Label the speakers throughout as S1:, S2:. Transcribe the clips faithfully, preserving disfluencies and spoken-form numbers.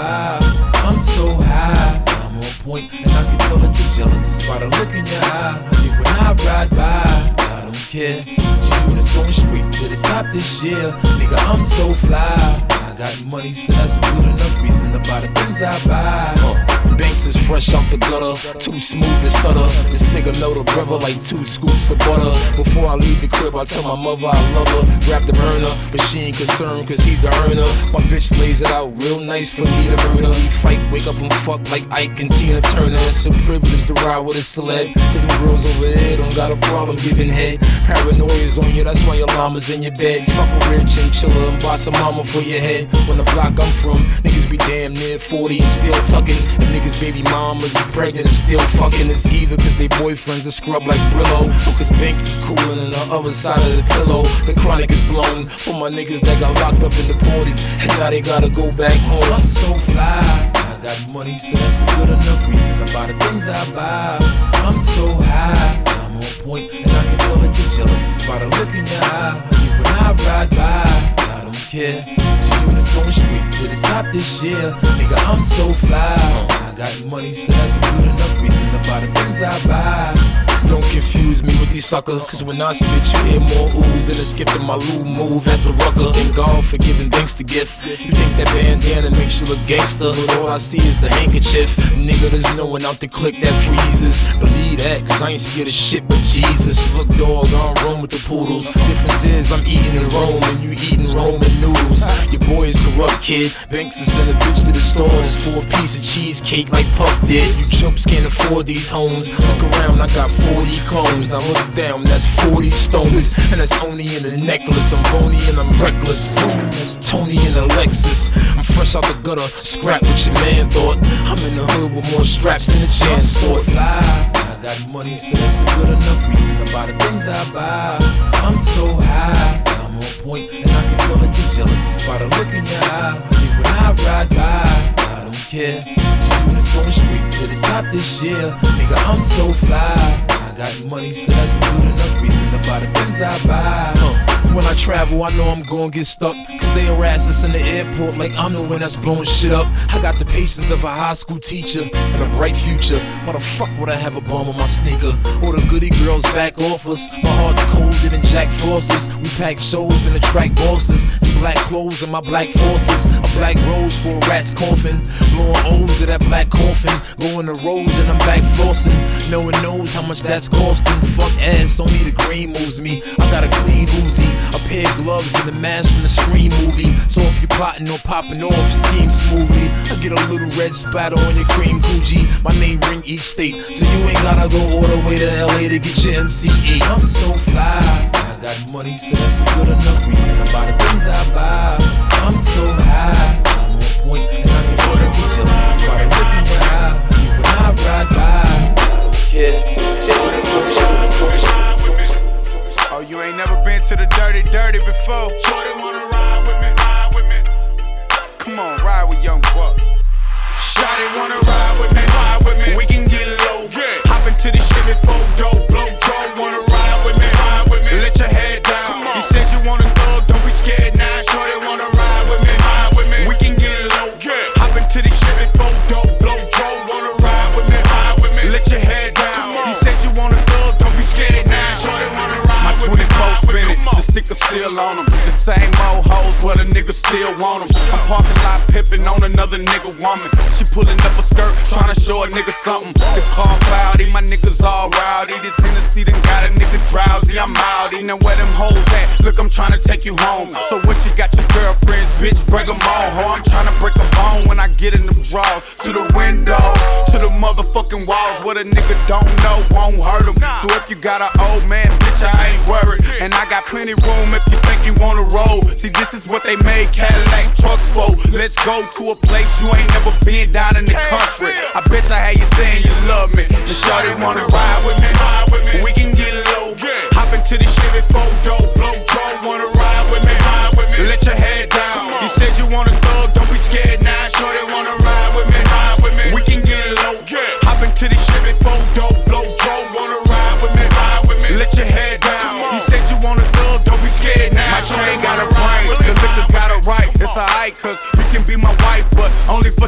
S1: vibe. I'm so high, I'm on point, and I can tell that you're jealous just by the look in your eye. Honey, when I ride by, I don't care. G-Unit's going straight to the top this year. Nigga, I'm so fly. I got money, so that's a good enough reason to buy the things I buy. Uh, Banks is fresh out the gutter, too smooth to stutter. The cigar know the brother like two scoops of butter. Before I leave the crib, I tell my mother I love her. Grab the burner, but she ain't concerned cause he's a earner. My bitch lays it out real nice for me to murder. We fight, wake up and fuck like Ike and Tina Turner. It's a privilege to ride with a celeb, cause my girls over there don't got a problem giving head. Paranoia's on you, that's why your llama's in your bed. Fuck a real chinchilla and buy some mama for your head. When the block I'm from, niggas be damn near forty and still tucking. And niggas baby mamas is pregnant and still fucking. It's either cause they boyfriends are scrub like Brillo, or cause Banks is coolin' on the other side of the pillow. The chronic is blown for my niggas that got locked up and deported, and now they gotta go back home. I'm so fly, I got money, so that's a good enough reason to buy the things I buy. I'm so high, I'm on point, and I can tell that you're jealous just by the look in your eye. Honey, when I ride by, I don't care. G-Unit's going straight to the top this year. Nigga, I'm so fly. I got money, so that's a good enough reason to buy the things I buy. Don't confuse me with these suckers, cause when I spit you hear more oohs than a skip to my Lou move at the rucker. Thank God for giving thanks to gift. You think that bandana makes you look gangster, but all I see is a handkerchief. Nigga, there's no one out the click that freezes. Believe that, cause I ain't scared of shit but Jesus. Look dog, I don't roam with the poodles. Difference is I'm eating in Rome and you eating Roman noodles. Your boy is corrupt, kid. Banks to send a bitch to the store just for a piece of cheesecake like Puff did. You chumps can't afford these homes. Look around, I got forty clones. Now look down, that's forty stones. And that's only in a necklace. I'm bony and I'm reckless. That's Tony in a Lexus. I'm fresh out the gutter, scrap what your man thought. I'm in the hood with more straps than a jam sword. So fly, I got money, so that's a good enough reason to buy the things I buy. I'm so high, I'm on point, and I can tell that you're jealous just by the look in your eye. Honey, when I ride by, I don't care. G-Unit's going straight to the top this year. Nigga, I'm so fly. I got money, so that's a good enough reason to buy the things I buy. Huh. When I travel, I know I'm gon' get stuck, cause they harass us in the airport like I'm the one that's blowing shit up. I got the patience of a high school teacher and a bright future. Why the fuck would I have a bum on my sneaker? All the goody girls back off us. My heart's colder than Jack Frost's. We pack shows and attract bosses. In black clothes and my black forces. A black rose for a rat's coffin. Blowing O's of that black coffin. Going the road and I'm back flossing. No one knows how much that's costing. Fuck ass, only the green moves me. I got a clean Uzi, a pair of gloves and the mask from the Scream movie. So if you're plotting or popping off, scheme smoothly. I get a little red splatter on your cream Gucci. My name ring each state, so you ain't gotta go all the way to L A to get your M C E. I'm so fly, I got money, so that's a good enough reason to buy the things I buy. I'm so high, I'm on point, and I can tell that you're jealous just by the look in your eye. When I ride by, I don't care.
S2: Oh, you ain't never been to the dirty, dirty before? Shorty wanna ride with me, ride with me. Come on, ride with Young Buck. Shorty wanna ride with me, ride with me. We can get low, yeah. Hop into the Chevy four door, blow draw. Wanna ride with me, ride with me. Let your head down. Come on. You said you wanna thug, don't be scared now. Shorty wanna ride with me, ride with me. We can get low, yeah. Hop into the Chevy four door, blow draw. Wanna ride with me, ride with me. Let your head down. Come on. You said you wanna thug, don't be scared now. Shorty wanna ride with me. twenty-four spinning, the sticker still on them. The same old hoes, but a nigga still want them. I'm parking lot pimping on another nigga woman. She pulling up a skirt, trying to show a nigga something. The car cloudy, my niggas all rowdy. This Hennessy done got a nigga drowsy. I'm outy, now where them hoes at? Look, I'm trying to take you home. So what you got your girlfriends, bitch, break them all. Ho, I'm trying to break a bone when I get in them drawers. To the window, to the motherfucking walls. What a nigga don't know won't hurt him. So if you got an old man, bitch, I ain't worried. And I got plenty room if you think you wanna roll. See, this is what they made Cadillac trucks for. Let's go to a place you ain't never been down in the country. I bet I had you saying you love me. The shorty wanna ride with me, ride with me. We can get low, hop into the Chevy four door, blow draw. Wanna ride with me, ride with me. Let your head down. You said you wanna thug, don't be scared now. Shorty wanna ride with me, ride with me. We can get low, hop into the Chevy four door, blow draw. Wanna ride with me, ride with me. Let your head down. You said you wanna thug, don't be scared now. My chain got a brain, the liquor got it right. It's alright, cause you can be my wife, but only for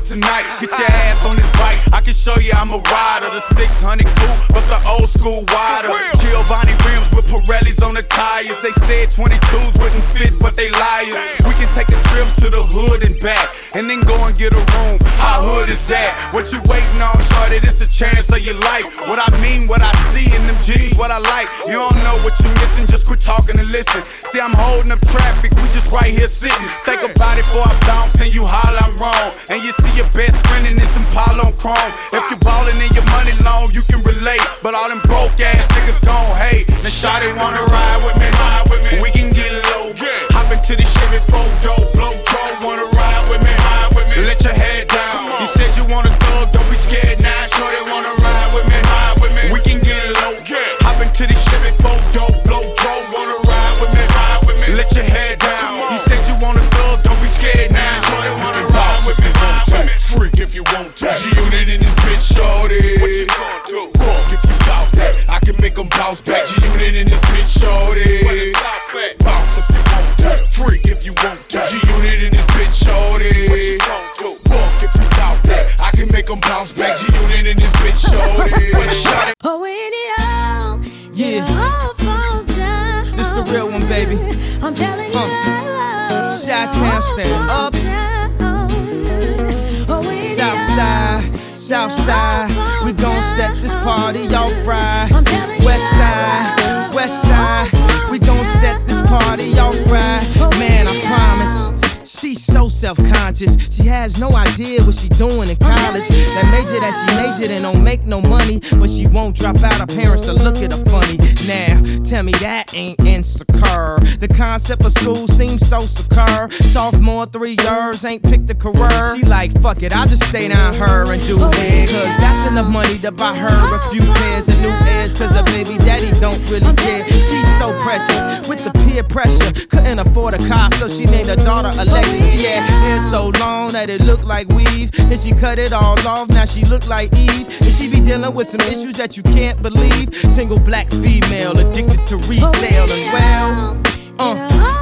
S2: tonight. Get your ass on this bike, I can show you I'm a rider. The six hundred coupe, but the old school wider. Giovanni rims with Pirellis on the tires. They said twenty-twos wouldn't fit, but they liars. We can take a trip to the hood and back, and then go and get a room. How hood is that? What you waiting on, shorty? This a chance of your life. What I mean, what I see in them G's, what I like. You don't know what you missing, just quit talking and listen. See, I'm holding up traffic, we just right here sitting. Think about it before I bounce and you holler I'm wrong. And you see your best friend in this Impala on chrome. If you ballin' in your money long, you can relate. But all them broke ass niggas gon' hate. Now shawty wanna ride with me, ride with me. We can get low, hop into the Chevy four door, blow draw. Wanna ride with me, ride with me. Let your head down. You said you want a thug, don't be scared now. Shawty wanna ride with me, ride with me. We can get low, hop into the Chevy four door, blow draw. Wanna ride with me, ride with me. Let your head down. You said you want a thug, don't be scared now. Shawty wanna ride with me, ride with me.
S3: Freak if you want to. G-Unit in this bitch, shorty.
S2: What you gon' do?
S3: Walk if you bout that. I can make them bounce back. G-Unit in this bitch, shorty. Bounce if you want to. Freak if you want to. G-Unit in this bitch, shorty.
S2: What you gon' do?
S3: Walk if you bout that. I can make them bounce back. G-Unit in this bitch, shorty. Shot it.
S4: Oh, when it all,
S5: Yeah.
S4: it all falls down.
S5: This the real one, baby.
S4: I'm telling you,
S5: Uh, Chi-Town stand up.
S4: Oh, when it
S5: Southside, Southside, we gon' set this party off right.
S4: I'm telling you,
S5: Westside, Westside, we gon' set this party off right. Man, I promise. She's so self-conscious, she has no idea what she doing in college. That major that she majored in don't make no money, but she won't drop out, her parents will look at her funny. Now, tell me that ain't insecure. The concept of school seems so secure. Sophomore, three years, ain't picked a career. She like, fuck it, I'll just stay down her and do it. Cause that's enough money to buy her a few pairs of new ears. Cause her baby daddy don't really care. She's so precious, with the peer pressure. Couldn't afford a car, so she named her daughter Alexis. She had hair so long that it looked like weave. Then she cut it all off, now she look like Eve. And she be dealing with some issues that you can't believe. Single black female, addicted to retail as well. Uh.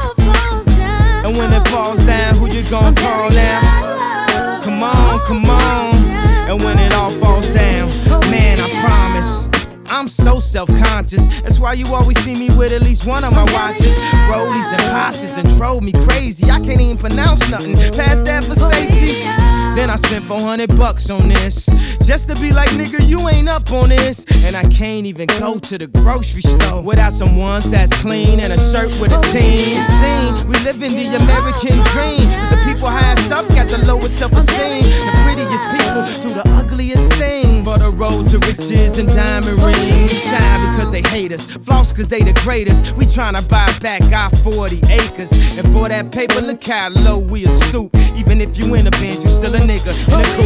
S5: And when it falls down, who you gon' call now? Come on, come on. And when it all falls down, man, I promise I'm so self-conscious. That's why you always see me with at least one of my watches. Rollies and Porsches done drove me crazy. I can't even pronounce nothing past that for safety. Then I spent four hundred bucks on this, just to be like, nigga, you ain't up on this. And I can't even go to the grocery store without some ones that's clean and a shirt with a team. Scene, we live in the American dream. The people highest up got the lowest self-esteem. The prettiest people do the ugliest things. For the road to riches and diamond rings. Shine because they hate us, floss cause they the greatest. We tryna buy back our forty acres. And for that paper, look how low we a stoop. Even if you in a Benz, you still a nigga in a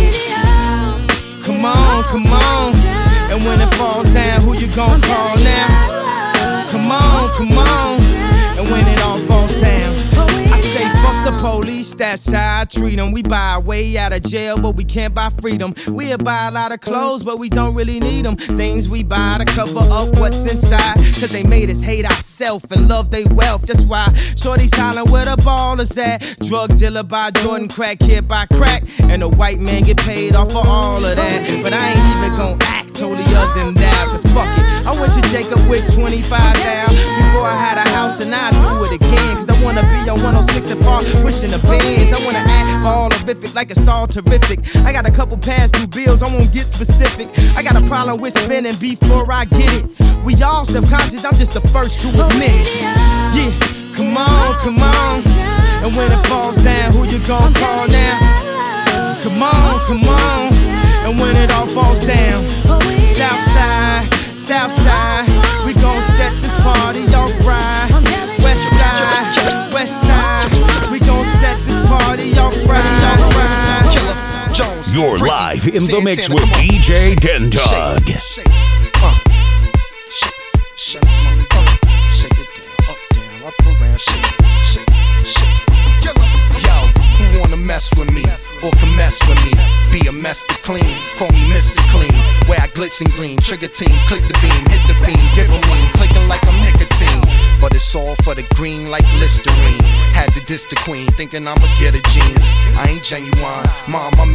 S5: coupe. Come on, come on. And when it falls down, who you gon' call now? Come on, come on. And when it all falls down, I say fuck the police, that's how I treat them. We buy our way out of jail, but we can't buy freedom. We'll buy a lot of clothes, but we don't really need them. Things we buy to cover up what's inside, cause they made us hate ourselves and love they wealth. That's why shorty's hollering where the ball is at. Drug dealer buy Jordan, crack kid buy crack, and the white man get paid off for all of that. But I ain't even gon' act totally other than that, cause fuck it, I went to Jacob with twenty-five down before I had a house, and I do it again. Cause I wanna be on one oh six and Park, pushing the bands. I wanna act all horrific like it's all terrific. I got a couple past due bills, I won't get specific. I got a problem with spending before I get it. We all self-conscious, I'm just the first to admit it. Yeah, come on, come on. And when it falls down, who you gon' call now? Come on, come on. And when it all falls down, Southside, Southside, we gon' set this party off right. Westside, Westside, we gon' set this party off right.
S3: Killer Jones.
S6: You're live in the mix with D J Dendog.
S3: Shake it down, up, down, up, around, shake, shake, shake. Yo, who wanna mess with me? Or can mess with me, be a mess to clean, call me Mister Clean, where I glitz and gleam, trigger team, click the beam, hit the fiend, give a lean, clicking like I'm nicotine, but it's all for the green like Listerine, had to diss the queen, thinking I'ma get a genius, I ain't genuine, mom, I'm in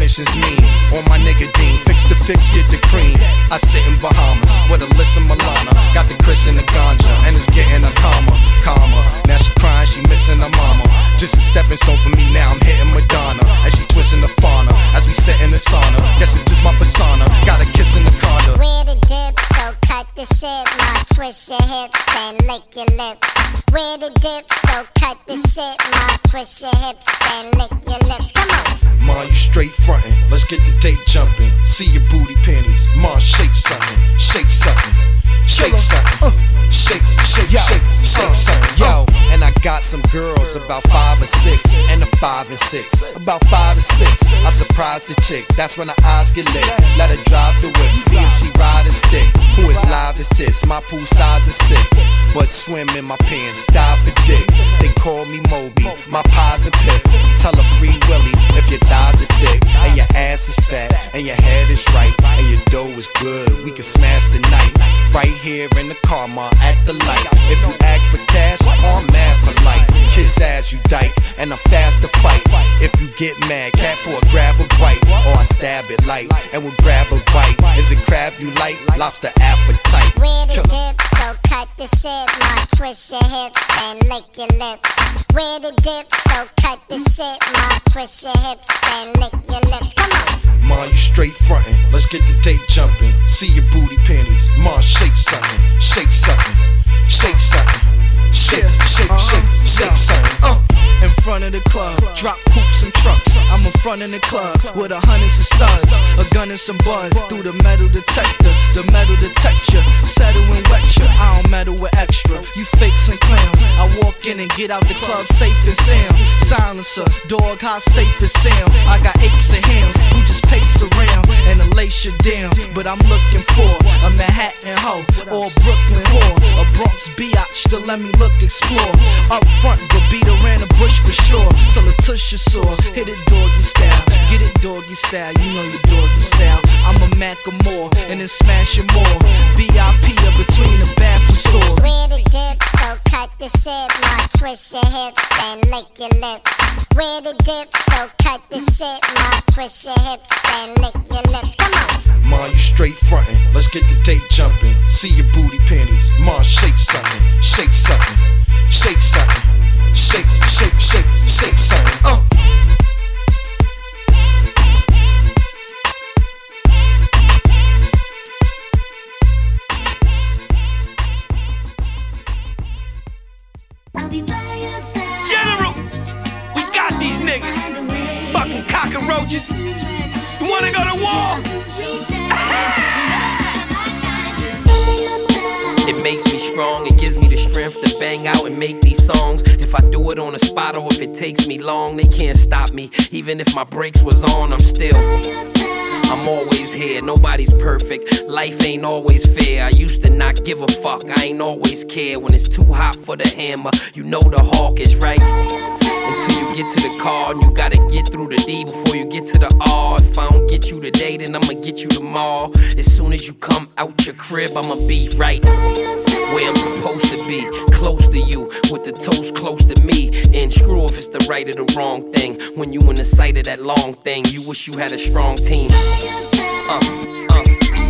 S3: mission's mean. On my nigga Dean, fix the fix, get the cream. I sit in Bahamas with Alyssa Milano. Got the Chris and the ganja, and it's getting a calmer, calmer. Now she crying, she missing her mama. Just a stepping stone for me, now I'm hitting Madonna. And she twisting the fauna as we sit in the sauna. Guess it's just my persona, got a kiss in the corner.
S7: Where the dip, so cut the shit. Now twist your hips, then lick your lips. Where the dip, so cut the shit. Now twist your hips, then lick your lips. Come on.
S3: Ma, you straight frontin', let's get the date jumpin'. See your booty panties, Ma, shake something, shake something, shake something, shake, shake, shake, shake something. Yo, and I got some girls about five or six, and a five and six, about five or six. I surprised the chick, that's when her eyes get lit. Let her drive the whip, see if she ride a stick. Who is live as this? My pool size is six, but swim in my pants, dive for dick. They call me Moby, my pies and pip. Tell her Free Willy if your thighs are thick, and your ass is fat, and your head is right, and your dough is good. We can smash the night right here in the car, ma, at the light. If you ask for cash, I'm mad polite. Kiss ass, you dyke, and I'm fast to fight. If you get mad, cat or grab a bite, or I stab it light, and we'll grab a bite. Is it crab you like? Lobster appetite.
S7: Where the dip, so cut the shit. Now twist your hips, then lick your lips. Where the dip, so cut the shit. Now twist your hips, then lick your lips. Come on.
S3: Ma, you straight frontin', let's get the date jumpin'. See your booty panties, Ma, shake something, shake something, shake something, shake, shake, shake, shake something. Uh.
S5: In front of the club, drop coops and trucks. I'm in front of the club with a hundreds of studs, a gun and some bud through the metal detector. The metal detector, settle and wet ya. I don't meddle with extra. You fakes and clowns. I walk in and get out the club safe and sound. Silencer, dog, how safe it sound. I got apes and hams who just pace around and a lace you down. But I'm looking for a Manhattan hoe or a Brooklyn whore, a Bronx biatch to let me look explore. Up front, but beat around the bush for sure. Till a tush is sore. Hit it doggy style, get it doggy style. You know your doggy style. I'm a Macklemore and then smash it more. V I P up between the bathroom stores.
S7: Where the dip, so cut the shit. Now twist your hips, then lick your lips. Where the dip, so cut the shit. Now twist your hips, then lick your lips. Come on.
S3: Ma, you straight frontin', let's get the date jumpin'. See your booty panties, Ma, shake something, shake something, shake something, shake, shake, shake, shake something. Uh.
S8: General, we got these niggas. Fucking cockroaches. You wanna go to war? It makes me strong, it gives me the strength to bang out and make these songs. If I do it on the spot or if it takes me long, they can't stop me. Even if my brakes was on, I'm still I'm always here, nobody's perfect. Life ain't always fair. I used to not give a fuck, I ain't always care. When it's too hot for the hammer, you know the hawk is right. Until you get to the car, and you gotta get through the D before you get to the R. If I don't get you today, then I'ma get you tomorrow. As soon as you come out your crib, I'ma be right where I'm supposed to be, close to you, with the toast close to me. And screw if it's the right or the wrong thing. When you in the sight of that long thing, you wish you had a strong team. Uh, uh.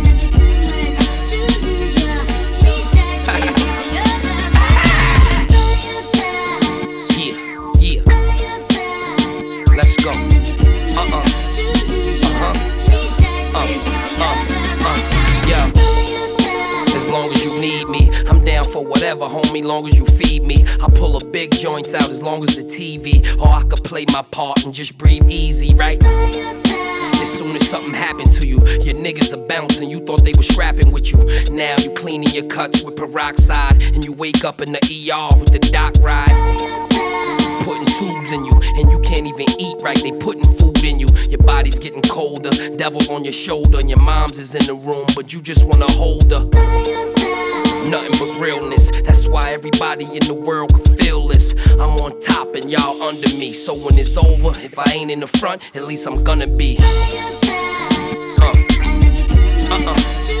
S8: Yeah, yeah. Let's go. Uh-uh. Uh-huh. Uh, uh, uh. Yeah. As long as you need me, I'm down for whatever, homie, long as you feed me. I pull a big joints out as long as the T V, or I could play my part and just breathe easy, right? As soon as something happened to you, your niggas are bouncing. You thought they were scrapping with you. Now you cleaning your cuts with peroxide, and you wake up in the E R with the doc ride. Putting tubes in you, and you can't even eat right. They putting food in you. Your body's getting colder, devil on your shoulder, and your mom's is in the room, but you just wanna hold her. Nothing but realness. That's why everybody in the world can feel this. I'm on top and y'all under me. So when it's over, if I ain't in the front, at least I'm gonna be. Uh. Uh-uh.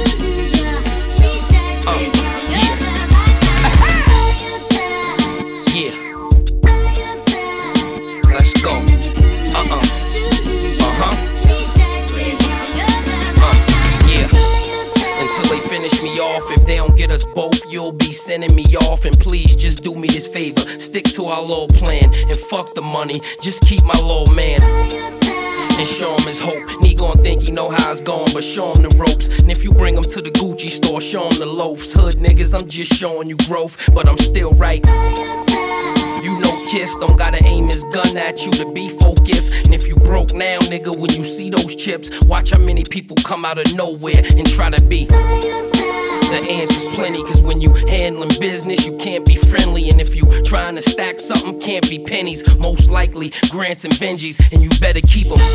S8: Uh. Yeah. Yeah. Let's go. Uh-uh. Uh-huh. be off. If they don't get us both, you'll be sending me off. And please just do me this favor, stick to our little plan and fuck the money, just keep my little man and show him his hope. And he gon' think he know how it's going, but show him the ropes. And if you bring him to the Gucci store, show him the loafs. Hood niggas, I'm just showing you growth, but I'm still right. You know Kiss don't gotta aim his gun at you to be focused. And if you broke now, nigga, when you see those chips, watch how many people come out of nowhere and try to be. The answer's plenty, cause when you handling business, you can't be friendly. And if you trying to stack something, can't be pennies. Most likely Grants and Benjis, and you better keep them.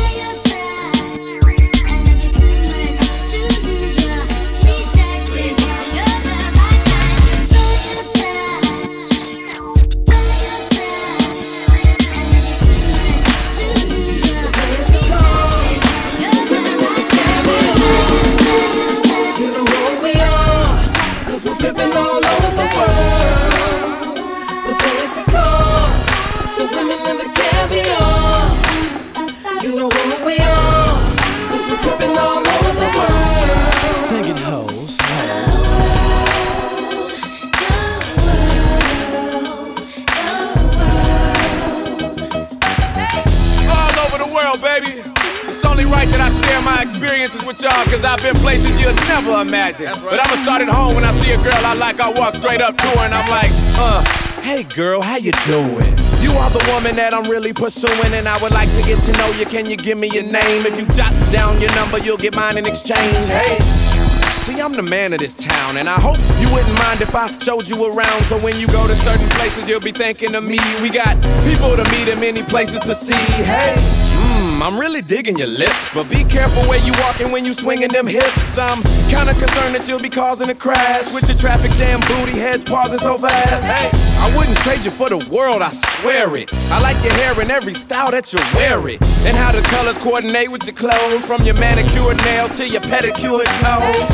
S2: With y'all, cause I've been places you'll never imagine. Right. But I'ma start at home. When I see a girl I like, I walk straight up to her and I'm like, uh, hey girl, how you doing? You are the woman that I'm really pursuing, and I would like to get to know you. Can you give me your name? If you jot down your number, you'll get mine in exchange. Hey, see, I'm the man of this town, and I hope you wouldn't mind if I showed you around. So when you go to certain places, you'll be thinking of me. We got people to meet and many places to see. Hey, mmm, I'm really digging your lips, but be careful where you walking when you swinging them hips. I'm kinda concerned that you'll be causing a crash with your traffic jam booty heads pausing so fast. Hey, I wouldn't trade you for the world, I swear it. I like your hair in every style that you wear it, and how the colors coordinate with your clothes, from your manicured nails to your pedicured toes.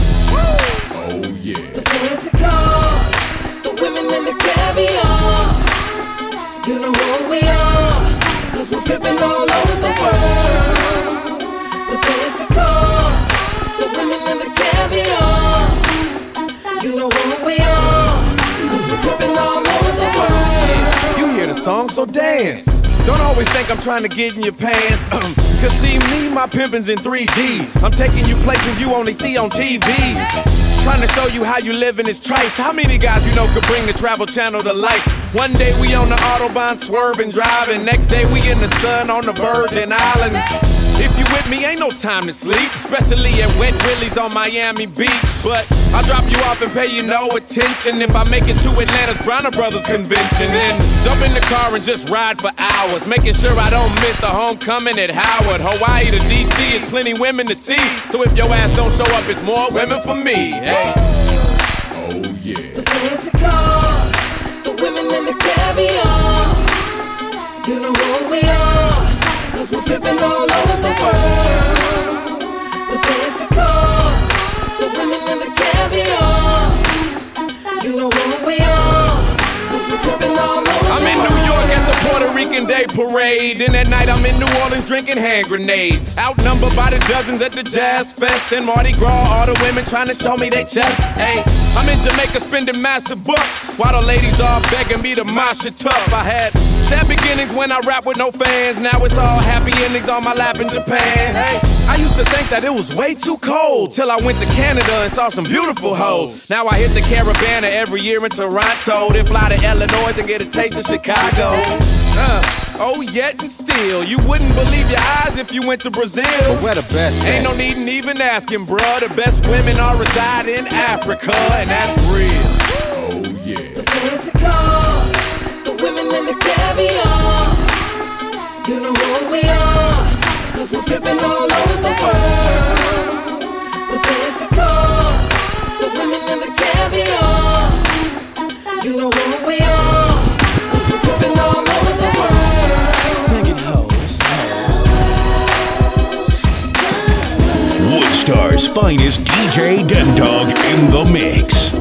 S2: Oh yeah.
S9: The fancy cars, the women and the caviar. You know who we are, cause we're pimping all over the world. The fancy cars, the women and the caviar. You know who we are, cause we're pimping all over the world.
S2: You hear the song, so dance. Don't always think I'm trying to get in your pants. Cause see me, my pimpin's in three D. I'm taking you places you only see on T V. Trying to show you how you live in this trife. How many guys you know could bring the Travel Channel to life? One day we on the Autobahn swerving, driving. Next day we in the sun on the Virgin Islands. If you with me, ain't no time to sleep, especially at Wet Willie's on Miami Beach. But I'll drop you off and pay you no attention if I make it to Atlanta's Bronner Brothers convention. Then jump in the car and just ride for hours, making sure I don't miss the homecoming at Howard. Hawaii to D C is plenty women to see, so if your ass don't show up, it's more women for me. Hey. Oh yeah.
S9: The fancy cars, the women and the caviar. You know who we are, cause we're pimping all over the world. The fancy cars, the women and the caviar. You know who we are, cause we're pimping all over the world.
S2: I'm in New York at the Puerto Rican Day Parade, and at night I'm in New Orleans drinking hand grenades. Outnumbered by the dozens at the Jazz Fest and Mardi Gras, all the women trying to show me they chest. Hey, I'm in Jamaica spending massive bucks, while the ladies all begging me to mosh it tough. I had sad beginnings when I rap with no fans, now it's all happy endings on my lap in Japan. Hey, I used to think that it was way too cold, till I went to Canada and saw some beautiful hoes. Now I hit the Caribana every year in Toronto, then fly to Illinois and get a taste of Chicago. Uh, oh, yet and still, you wouldn't believe your eyes if you went to Brazil.
S3: But we're the best.
S2: Ain't no need in even asking, bruh. The best women all reside in Africa, and that's real. Oh yeah.
S9: The fancy cars, the women and the caviar. You know who we are, cause we're pimping all over the world. The fancy cars, the women and the caviar. You know who we are, cause we're pimping all over the world.
S5: Singing hoes.
S6: Woodstar's finest D J Dendog in the mix.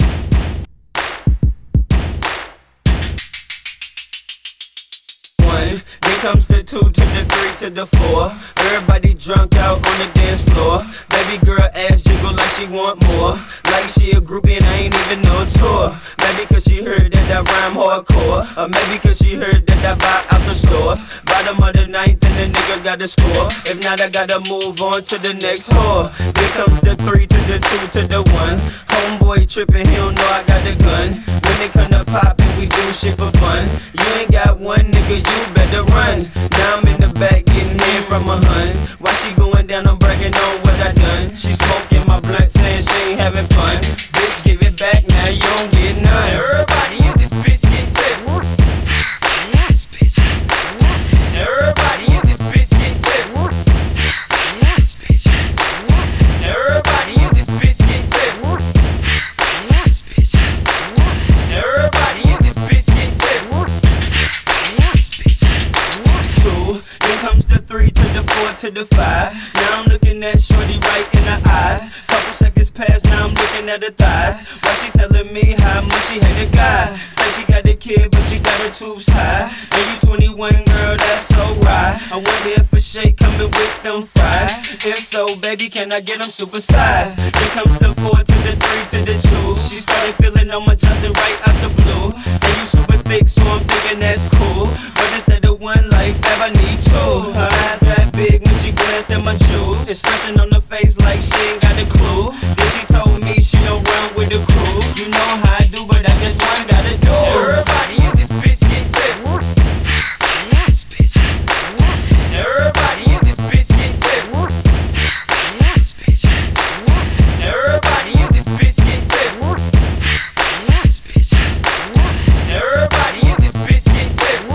S8: One, one, then comes the two to the three to the four. Everybody drunk out on the dance floor. Baby girl ass jiggle like she want more. Like she a groupie and I ain't even no tour. Maybe cause she heard that I rhyme hardcore. Or maybe cause she heard that I buy out the stores. Bottom of the ninth and the nigga got to score. If not, I gotta move on to the next whore. Then comes the three to the two to the one. Homeboy trippin', he don't know I got the gun. When they come to poppin', we do shit for fun. You ain't got one nigga, you better run. Now I'm in the back getting head from my huns. While she going down, I'm bragging on what I done. She smoking my blunt, saying she ain't having fun. Bitch, give it back, now you don't get none. Everybody in this bitch get tips. Yes, bitch. Everybody in this bitch get tips. Yes, bitch. Everybody in this bitch get tips. Yes, bitch. Everybody in this bitch get tips. Yes, bitch. Two, then comes the three to the four to the five. Now I'm looking at shorty right in the eyes. Couple seconds pass, now I'm looking at her thighs. While she telling me how much she hate a guy. Say she got a kid, but she got her tubes high. And you twenty-one, girl, that's so right. I wonder if a shake coming with them fries. If so, baby, can I get them supersized? Then comes the four to the three to the two. She started feeling on my Johnson right out the blue. And you super thick, so I'm thinking that's cool. But instead of one life, I need two. Her eyes that big when she glanced at my jewels. Expression on her face like she ain't got a clue. Then she told me she don't run with the crew. You know how I do, but I guess one gotta do. Everybody in this bitch get tips. Yes, bitch. Everybody in this bitch get tips. Yes, bitch. Everybody in this bitch get tips. Yes, bitch. Everybody in this bitch get tips.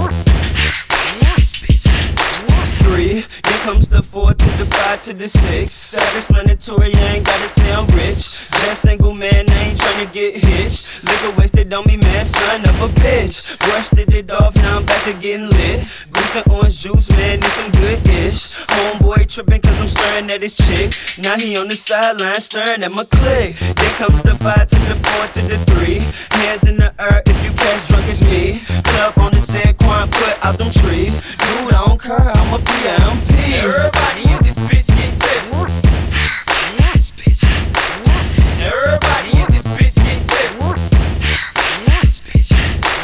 S8: Yes, bitch. Three, then comes the four to the five to the six. Self-explanatory, I ain't gotta say I'm rich. Just single man, I ain't tryna get hitched. Liquor wasted on me, man, son of a bitch. Brushed it off, now I'm back to getting lit. Goose and orange juice, man, it's some good-ish. Homeboy trippin' cause I'm staring at his chick. Now he on the sideline staring at my click. Then comes the five to the four to the three. Hands in the air if you catch drunk as me. Club on the San Juan, put out them trees. Dude, I don't care, I'm a P M P. Everybody in this bitch get tips. Yes, bitch. Everybody in this bitch get tips. Yes, bitch.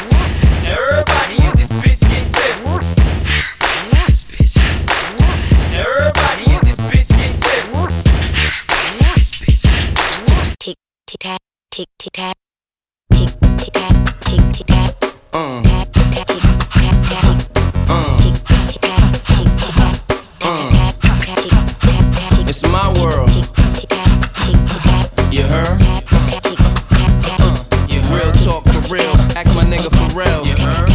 S8: Everybody in this bitch get tips. Yes, bitch. Everybody in this bitch get tips. Yes, bitch. Tick, tick, tack, tick, tick, tack. Tick, tick, tack, tick, tick, tack. Um. Tap, tap, tick, tap, tap. Um. Tick, tick, tack, tick, tick, tack. Um. It's my world. You heard? Uh, you heard? Real talk for real. Ask my nigga for real. You heard?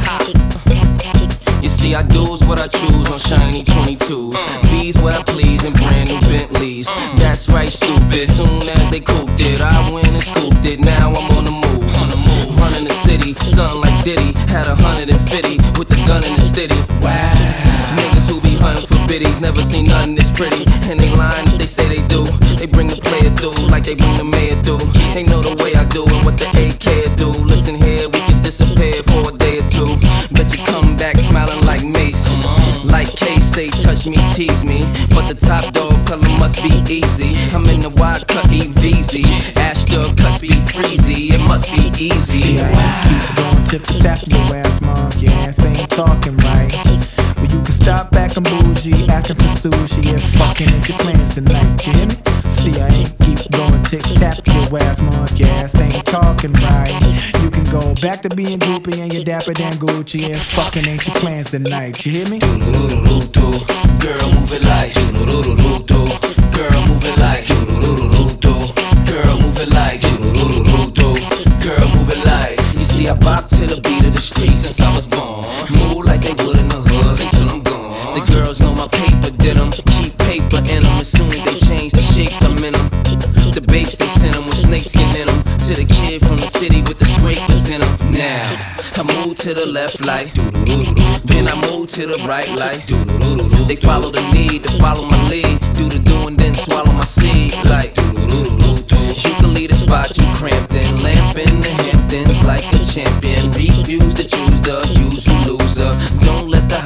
S8: You see, I do's what I choose on shiny twenty-twos. B's what I please in brand new Bentleys. That's right, stupid. Soon as they cooped it, I went and scooped it. Now I'm on the move. Running the city, something like Diddy. Had a hundred and fifty with the gun in the city. Wow. Niggas who be hunting for biddies never seen nothing this pretty. And they lying if they say they do. They bring the player through like they bring the mayor through. They know the way I do and what the A K do. Listen here, we can disappear for a day or two. Bet you come back smiling like Mace. Like K-State, touch me, tease me. But the top dog tell him must be easy. I'm in the wide cut E V Z. Ashton cuts be freezy. It must be easy.
S10: See, I ain't keep going tip to tap your ass, mom. Your ass ain't talking right. Well, you can stop acting bougie, asking for sushi and fucking at your plans tonight. You hear me? See, I ain't keep going tick tap your ass, mom. Your ass ain't talking right. You can go back to being groupie and your dapper than Gucci and fucking ain't your plans tonight. You hear me?
S8: Girl, move it like do-do-do-do-do. Girl, move it like do-do-do-do-do. Girl, move it like do-do-do-do-do. Girl, move it like. You see, I bop to the beat of the street since I was born. Move like they would in the hood until I'm gone. The girls know my paper denim. Keep paper in them as soon as they change the shapes I'm in them. The babes they send them with snakeskin in them. To the kid from the city with the scrapers in them. Now, I move to the left like then I move to the right like they follow the need to follow my lead. Do the do and then swallow my seed like you can lead a spot you cramped in. Lamp in the Hamptons like a champion. Refuse to choose the usual loser. Don't let the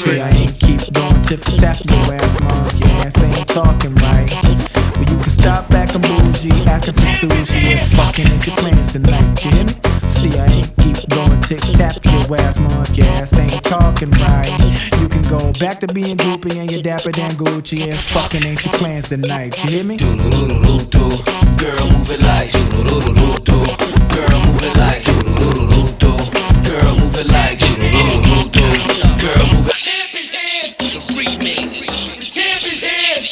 S10: See, I ain't keep going tip to tap your ass, mom. Your ass ain't talking right. But you can stop back and bougie, asking for sushi and fucking at your plans tonight. You hear me? See, I ain't keep going tip tap your ass, mom. Your ass ain't talking right. You can go back to being groupie and your dapper than Gucci and fucking ain't your plans tonight. You hear me?
S8: Do do do do do, girl move it like do do do do do, girl move it like do do do do do, girl move it like do do do do do, girl move it. Champ is here, the remix. The champ is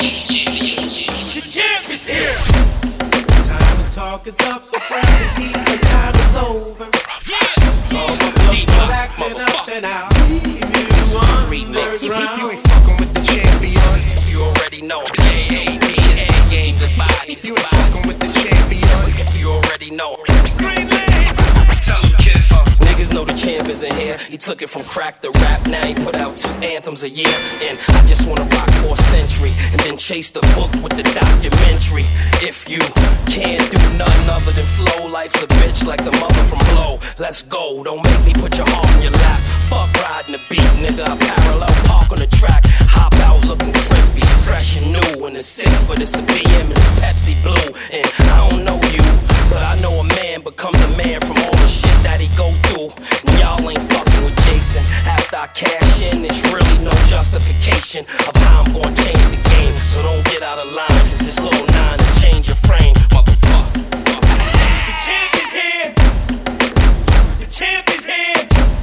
S8: here, the champ is here.
S9: Time to talk is up, so proud to keep the time is over. All my blood start acting up and out.
S3: If you ain't fucking with the champion,
S8: you already know. K A D is the game, the body.
S3: If you ain't fucking with the champion,
S8: you already know. Green Lane. Tell them kids. Uh, niggas know the champ is in here. He took it from crack to rap. Now he put out two anthems a year. And I just wanna rock for a century and then chase the book with the documentary. If you can't do nothing other than flow, life's a bitch like the mother from Blow. Let's go. Don't make me put your heart on your lap. Fuck riding the beat, nigga. I parallel park on the track. Hop out looking crispy, fresh and new. In the six, but it's a B M and it's Pepsi Blue. And I don't know you, but I know a man becomes a man from all the shit that he go through. And y'all ain't fucking with Jason. After I cash in, there's really no justification of how I'm gonna change the game. So don't get out of line, cause this little nine will change your frame, motherfucker. The champ is here. The champ is here.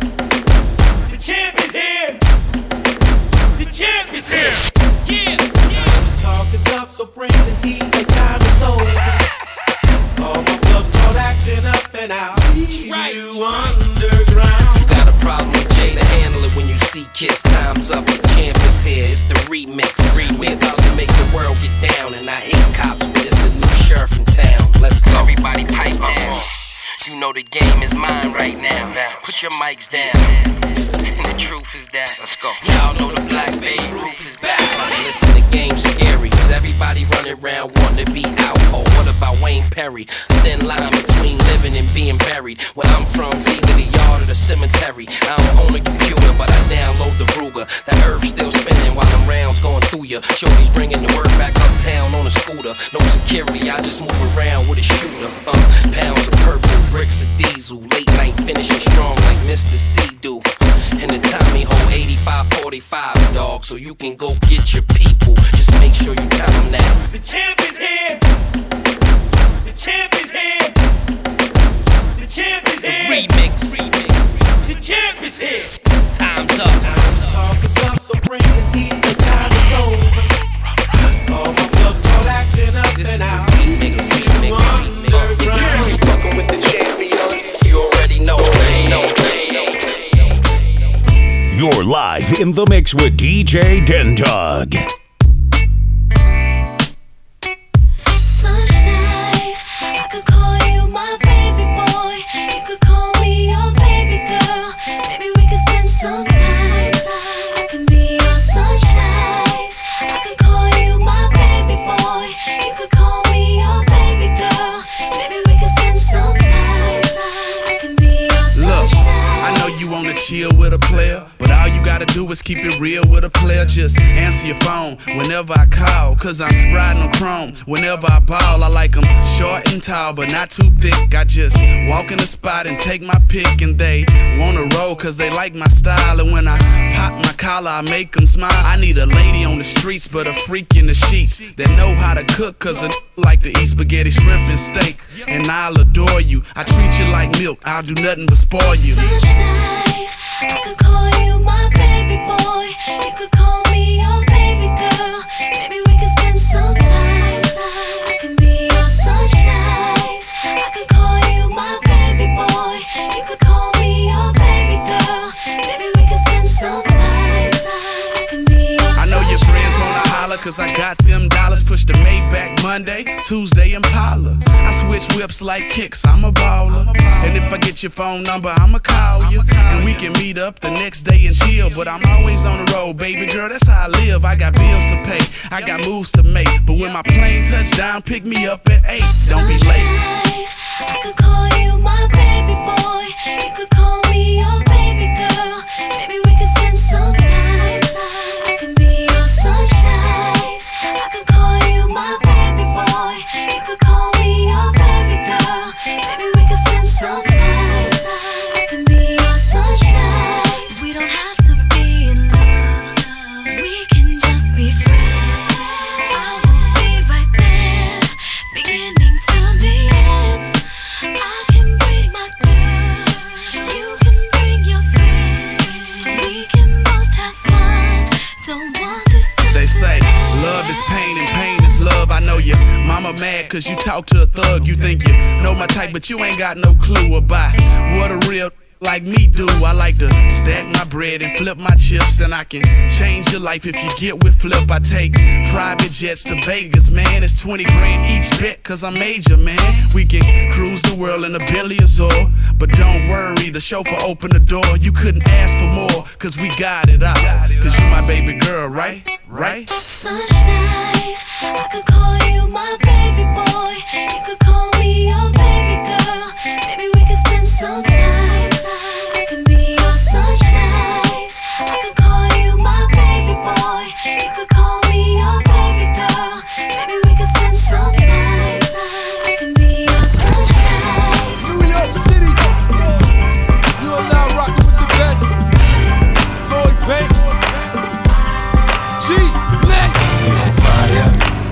S8: The champ is here. The champ is here. Yeah.
S9: Time to talk is up, so bring the heat. The time is over. All my clubs start acting up and out.
S8: Right.
S9: You underground.
S8: You got a problem with Jay to handle it when you see Kiss. Time's up, the champ is here. It's the remix. We about to make the world get down, and I hate cops, but it's a new sheriff in town. Let's go. Everybody pipe down. You know the game is mine right now. Put your mics down. And the truth is that. Let's go. Y'all know the Black Baby Roof is back. Listen, the game's scary, cause everybody running around wanting to be out. Oh, what about Wayne Perry? A thin line between living and being buried. Where I'm from, it's either the yard or the cemetery. I don't own a computer, but I download the Ruger. The earth's still spinning while them rounds going through ya. Shorty's bringing the word back uptown on a scooter. No security, I just move around with a shooter. Uh, pounds of purple, bricks of diesel. Late night finishing strong like Mister C do. And the Tommy hold eighty-five forty-fives, dog, so you can go get your people. Just make sure you tell them that the champ is here. The champ is here. The champ is here. Remix. Remix. The champ is here. Time's up.
S9: Time to talk is up, so bring the heat. The time is over. All my clubs start acting up
S8: This
S9: and out.
S8: is the remix. Remix. Remix.
S3: if you ain't fucking with the champion,
S8: You already know. Already know.
S6: You're live in the mix with D J Den-Dog.
S4: Sunshine, I could call you my baby boy. You could call me your baby girl. Maybe we could spend some time. I can be your sunshine. I could call you my baby boy. You could call me your baby girl. Maybe we could spend some time. I can be your
S2: Look,
S4: sunshine.
S2: I know you wanna chill with a player, but all you gotta do is keep it real with a player. Just answer your phone whenever I call, cause I'm riding on chrome. Whenever I ball, I like them short and tall, but not too thick. I just walk in the spot and take my pick, and they wanna roll cause they like my style. And when I pop my collar, I make them smile. I need a lady on the streets, but a freak in the sheets that know how to cook, cause a like to eat spaghetti, shrimp, and steak. And I'll adore you. I treat you like milk, I'll do nothing but spoil you.
S4: Sunshine, I could call you my baby boy. You could call me your baby girl. Maybe we could spend some time. I can be your sunshine. I could call you my baby boy. You could call me your baby girl. Maybe we could spend some time. I can be your
S2: I know your friends wanna holler, cause I got them dollars. Push the Maybach Monday, Tuesday Impala. I switch whips like kicks, I'm a baller. And if I get your phone number, I'ma call you. And we can meet up the next day and chill. But I'm always on the road, baby girl, that's how I live. I got bills to pay, I got moves to make. But when my plane touch down, pick me up at eight. Don't be late.
S4: I could call you my baby boy. You could call me your baby girl. Maybe we could spend some time.
S11: cause you talk to a thug. You think you know my type, but you ain't got no clue about what a real like me do. I like to stack my bread and flip my chips, and I can change your life if you get with Flip. I take private jets to Vegas, man. It's twenty grand each bet, cause I'm major, man. We can cruise the world in a Bentley Azure, but don't worry, the chauffeur opened the door. You couldn't ask for more, cause we got it out. Cause you my baby girl, right? Right?
S4: Sunshine, I could call you my baby boy. You could call me your baby girl. Maybe we could spend some time. I can be your sunshine. I could call you my baby boy. You could call me your baby girl. Maybe we could spend some time. I can be your sunshine.
S1: New York City, you are now rocking with the best. Lloyd Banks, G, Mac.
S12: We on fire,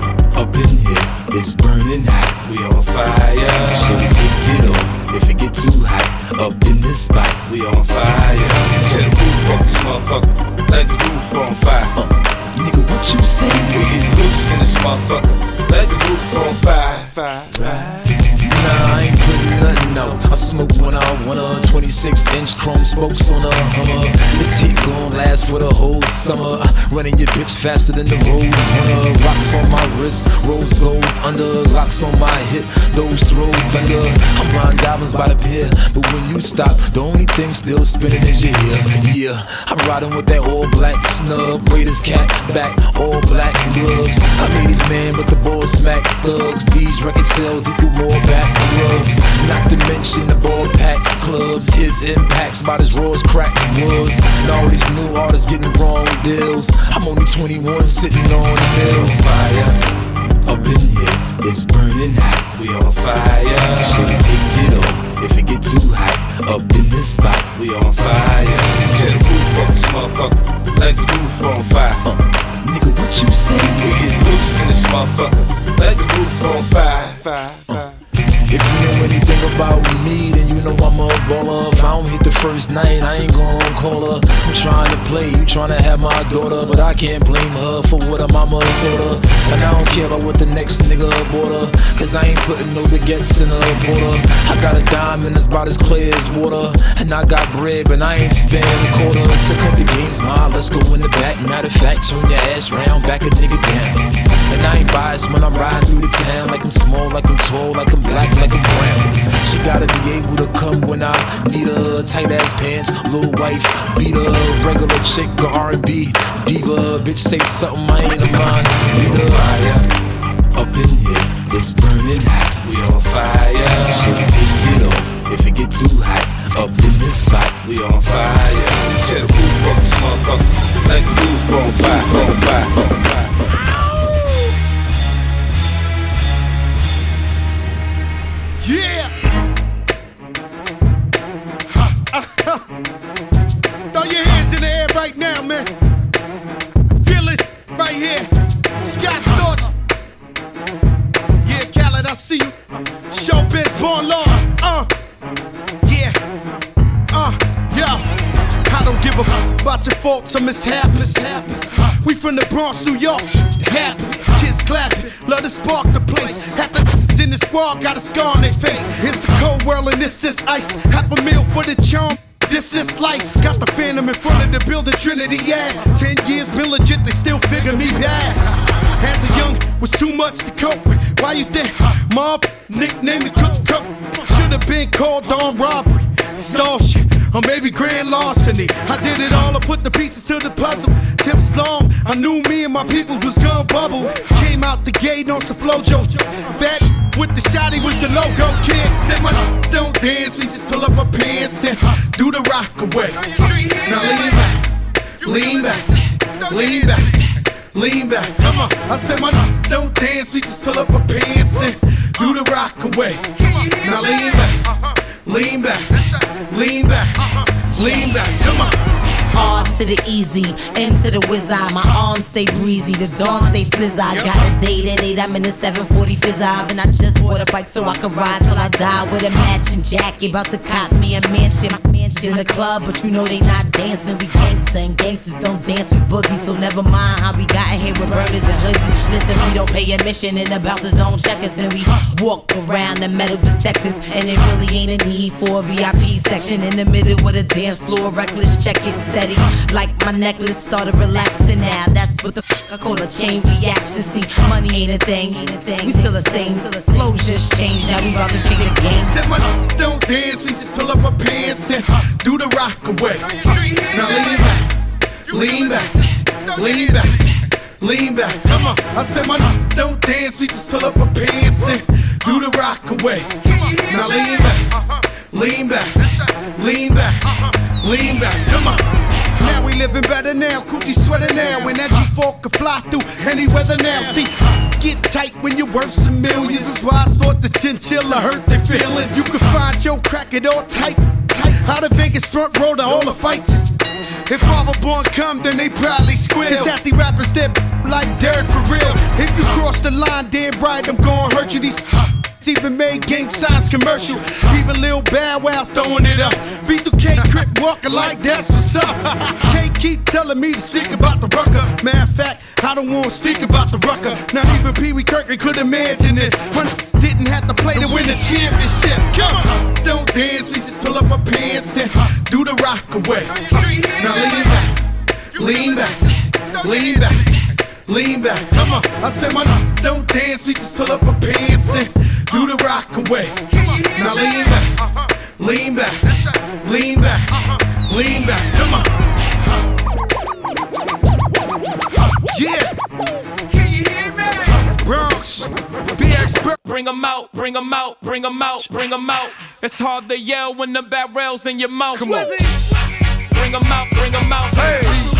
S12: up in here, it's burning hot. We on fire, should we take it off if it get too hot? Up in this spot, we on fire. Tear the roof off this motherfucker, let the roof on fire. Uh, nigga, what you say? We get loose in this motherfucker, let the roof on fire. Fire, fire.
S1: Nah, I ain't putting nothing out. I smoke when I wanna. twenty-six inch chrome spokes on a Hummer. This heat gon' last for the whole summer. Running your bitch faster than the road runner. Rocks on my wrist, rose gold under. Locks on my hip, those throw thunder. I'm riding diamonds by the pier, but when you stop, the only thing still spinning is your ear. Yeah, I'm riding with that all black snub. Raiders cap back, all black gloves. I made these man, but the boys smack thugs. These record sales equal more back rubs. Not to mention the ball pack clubs. His impacts about as raw as crack was. And all these new artists getting wrong deals. I'm only twenty-one sitting on the hills.
S12: Fire, up in here, it's burning hot. We on fire, should we take it off if it get too hot? Up in this spot, we on fire. Tear the roof off this motherfucker, let the roof on fire. Uh, nigga, what you say? We get loose in this motherfucker, let the roof on fire. Fire, fire.
S1: If you know anything about me, then you know I'm a baller. If I don't hit the first night, I ain't gon' call her. I'm trying to play, you trying to have my daughter, but I can't blame her for what her mama told her. And I don't care about what the next nigga bought her, cause I ain't putting no baguettes in her border. I got a diamond that's about as clear as water, and I got bread, but I ain't spending a quarter. So cut the games, ma, let's go in the back. Matter of fact, turn your ass round, back a nigga down. And I ain't biased when I'm riding through the town. Like I'm small, like I'm tall, like I'm black, like I'm brown. She gotta be able to come when I need her. Tight ass pants, little wife, beat her. Regular chick or R and B diva. Bitch say something, I ain't a mind.
S12: We on fire, up in here, it's burning hot. We on fire, should we take it off if it get too hot? Up in this spot, we on fire. Tear the roof off this motherfucker, let the roof on fire, on fire, on fire.
S3: Yeah! Ha, uh, uh. Throw your hands in the air right now, man. Feel it right here. Scott Storch. Yeah, Khaled, I see you. Showbiz, born law. Uh, yeah. Uh, yeah. I don't give a fuck about your faults or mishaps. We from the Bronx, New York. It happens. Kids clapping, love to spark the place. Half the in the squad got a scar on their face. It's a cold world and this is ice. Half a meal for the charm. This is life. Got the Phantom in front of the building, Trinity, yeah. Ten years been legit, they still figure me bad. As a young, was too much to cope with. Why you think? Mom, nickname the cook cook. Should've been called on robbery. Stall shit, or maybe grand larceny. I did it all, I put the pieces to the puzzle. Just long, I knew me and my people was gonna bubble. Came out the gate on some flojo. Fat with the shotty was the logo kid. Said my don't dance, he just pull up my pants and do the rock away. Now lean back, lean back, lean back, lean back. Come on, I said my don't dance, he just pull up my pants and do the rock away. Now lean back, lean back, lean back, lean back. Come on.
S13: R to the easy, M to the whiz eye. My arms stay breezy, the dawn stay fizz. I got a date at eight, I'm in the seven forty fizz eye. And I just bought a bike so I can ride till I die with a matching jacket. About to cop me a mansion, my mansion in the club, but you know they not dancing. We gangsta and gangsters don't dance with boogies, so never mind how we got here with burners and hoodies. Listen, we don't pay admission and the bouncers don't check us, and we walk around the metal detectors. And it really ain't a need for a V I P section in the middle with a dance floor. Reckless, check it, steady. Like my necklace started relaxing now. That's what the fuck I call a chain reaction. See, money ain't a thing, ain't a thing. We still the same. Flow just changed. Now we about to change the game.
S14: Said my don't dance, we just pull up our pants and do the rock away. Now lean back, lean back, lean back, lean back. Come on. I said my don't dance, we just pull up our pants and do the rock away. Now lean back, lean back, lean back, lean back. Come on. Now we living better now, coochie sweater now, and that G four can fly through any weather now. See, get tight when you're worth some millions. That's why I thought the chinchilla hurt their feelings. You can find your crack it all tight, tight. Out of Vegas front row to all the fights. If Father Born come, then they probably squeal. Cause half the rappers that like Derek for real. If you cross the line, damn right, I'm gonna hurt you. These even made gang signs commercial. Even Lil Bow Wow throwing it up. B two K Crip walking like that's what's up. K keep telling me to speak about the rucker. Matter of fact, I don't want to speak about the rucker. Not even Pee Wee Kirkland could imagine this. When didn't have to play to win the championship. Come on, don't dance, we just pull up our pants and do the rock away. Now lean back, lean back, lean back, lean back. Come on, I said my don't dance, we just pull up our pants and do the rock away. Now lean back, lean back, lean back, lean back. Come on. Yeah. Can you hear me? Bronx, B X.
S15: Bring 'em out, bring 'em out, bring 'em out, bring 'em out. It's hard to yell when the barrel's in your mouth.
S14: Come on.
S15: Bring 'em out, bring 'em out.
S14: Hey.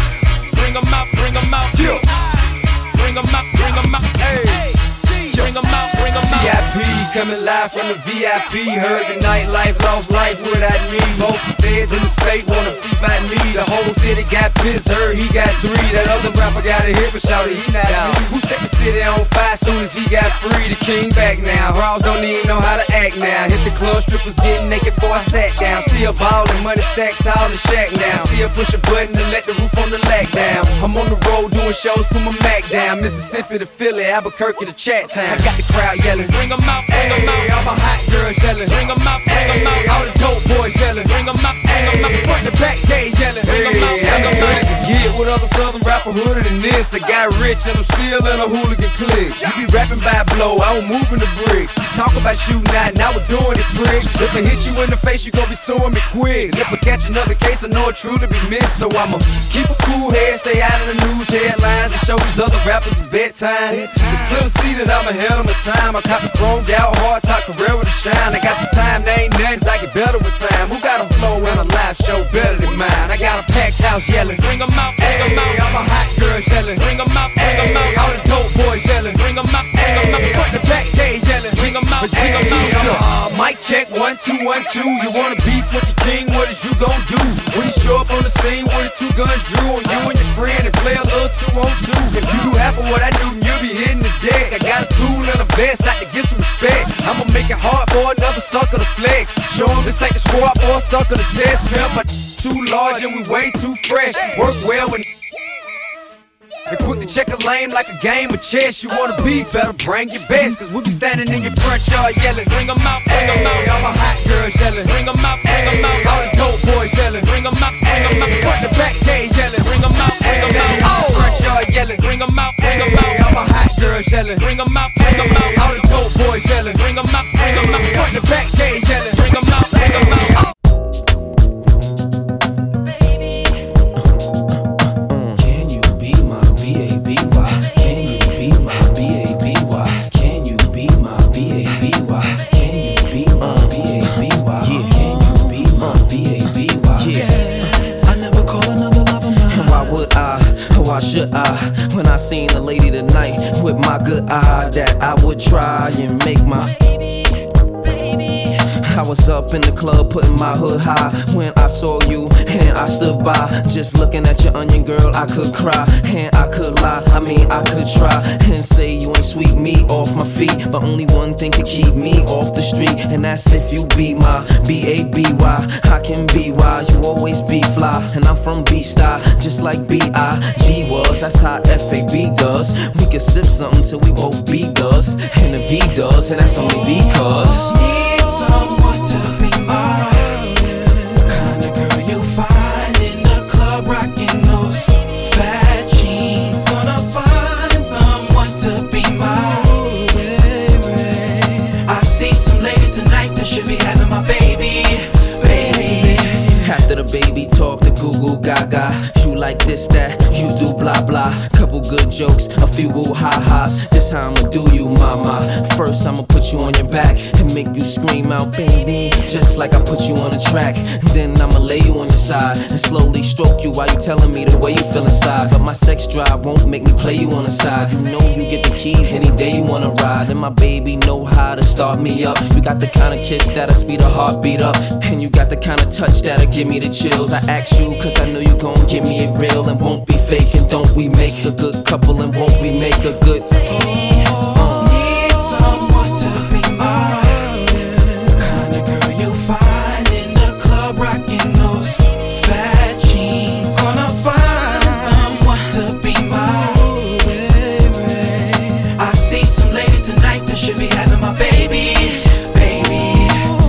S15: Bring 'em out, bring 'em out.
S14: Yeah.
S15: Bring 'em out, bring 'em out. Hey. Bring 'em out, bring 'em out.
S8: V I P coming live from the V I P. Heard the nightlife, lost life without me. Both the feds in the state wanna see by me. The whole city got pissed, heard he got three. That other rapper got a hit, but shouted he not out. Who set the city on fire soon as he got free? The king back now. Raws don't even know how to act now. Hit the club, strippers getting naked before I sat down. Still ballin', money stacked tall in shack now. Still push a button to let the roof on the lag down. I'm on the road doing shows, put my Mac down. Mississippi to Philly, Albuquerque to Chat Town. I got the crowd yelling,
S15: bring 'em out, bring 'em out.
S8: Hey, all my hot girls yelling,
S15: bring 'em out, bring 'em out.
S8: All the dope boys yelling,
S15: bring 'em out, bring 'em out.
S8: Front the back, they yelling,
S15: bring 'em out, bring 'em out.
S8: Get with other southern rapper hooded than this. I got rich and I'm still in a hooligan clique. You be rapping by blow, I was moving the brick. You talk about shooting out, now we're doing it, prick. If I hit you in the face, you gon' be suing me quick. And if I catch another case, I know it truly be missed. So I'ma keep a cool head, stay out of the news headlines, and show these other rappers it's bedtime. It's clear to see that I'm ahead of my time. I cop the chromed out, hard top career with a shine. I got some time, there ain't nothing, I get better with time. Who got a flow and a live show better than mine? I got a packed house yelling,
S15: bring 'em out, bring 'em out.
S8: All my hot girls yelling,
S15: bring 'em out, bring 'em out.
S8: All the dope boys yelling,
S15: bring 'em out, bring 'em out.
S8: Front the back, they yelling,
S15: bring 'em out, bring 'em out.
S8: Uh, mic check, one, two, one, two. You wanna beef with the king, what is you gon' do? When you show up on the scene with the two guns drew on you and your friend and play a little two on two. If you do half of what I do, you'll be hitting the deck. I got a tool and a vest, I can get some respect. I'ma make it hard for another sucker to flex. Show him this ain't the squad or a sucker to test. Pimp, but too large and we way too fresh. Work well when and quick to check a lane like a game of chess. You wanna be better, bring your best. Cause we be standing in your front yard yelling,
S15: bring 'em out, bring 'em out.
S8: All my hot girls yelling,
S15: bring 'em out, bring 'em out.
S8: All the dope boys yelling,
S15: bring 'em out, bring 'em out.
S8: Front the back, they yelling,
S15: bring 'em out, bring 'em out.
S8: All the front yard yelling,
S15: bring 'em out, bring 'em out.
S8: All my hot girls yelling,
S15: bring 'em out, bring 'em out.
S8: All the dope boys yelling,
S15: bring 'em out, bring 'em out.
S8: Front the back, they yelling,
S15: bring 'em out, bring 'em out.
S16: Why should I? When I seen a lady tonight with my good eye, that I would try and make my I was up in the club putting my hood high when I saw you and I stood by, just looking at your onion, girl. I could cry and I could lie. I mean, I could try and say you ain't sweep me off my feet, but only one thing could keep me off the street, and that's if you be my B A B Y. I can be why you always be fly, and I'm from B-Style, just like B I G was. That's how F A B does. We can sip something till we both B does, and the V does, and that's only because
S9: need someone to be my kind of girl you'll find in the club rocking those fat jeans. Gonna find someone to be my baby. I see some ladies tonight that should be having my baby, baby.
S16: After the baby talk, the goo goo gaga, you like this, that, you do blah blah. Couple good jokes, a few woo ha ha's. This how I'ma do you, mama. First I'ma put you on your back and make you scream out, baby, just like I put you on a track. Then I'ma lay you on your side and slowly stroke you while you telling me the way you feel inside. But my sex drive won't make me play you on the side. You know you get the keys any day you wanna ride, and my baby know how to start me up. You got the kind of kiss that'll speed a heartbeat up, and you got the kind of touch that'll give me the chills. I asked you cause I know you gon' give me it real and won't be fake. And don't we make a good couple, and won't we make a good
S9: uh. Need someone to be my kind of girl you'll find in the club rocking those fat jeans. Gonna find someone to be my baby. I see some ladies tonight that should be having my baby, baby.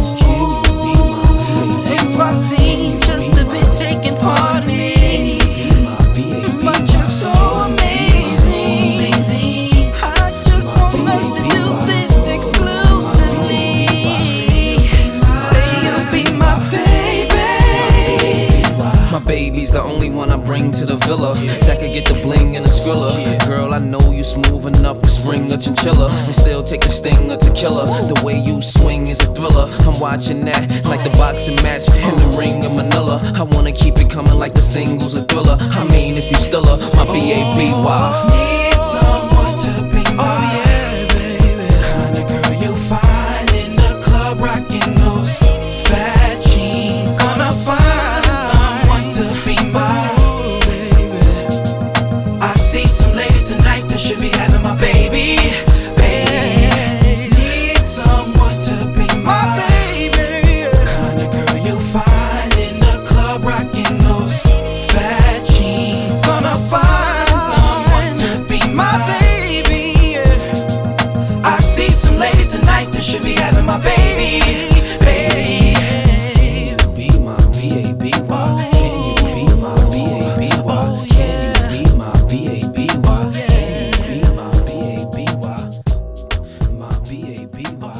S9: If I seem just a bit taking part in me, but you're so amazing. I just want us to do this exclusively. Say you'll be my baby.
S16: My baby's the only one I bring to the villa that could get the bling and the skrilla. Girl, I know you smooth enough to spring a chinchilla and still take the sting of tequila. The way you swing is a thriller. I'm watching that like the boxing match in the ring of Manila. I wanna keep it coming like the singles a thriller. I mean, if you still are my B A B Y.
S9: Need someone to be my baby. Kind of girl you'll find in the club rocking those fat jeans. Gonna find someone to be my baby. I see some ladies tonight that should be having my baby, baby. Need someone to be my baby. Kind of girl you'll find in the club rocking those fat jeans. Gonna find someone to be my baby. I see some ladies tonight that should be having my baby, baby.
S16: Be my B A B Y. Can you be my B A B Y? Can you be my B A B Y? Can you be my B A B Y? My B A B Y.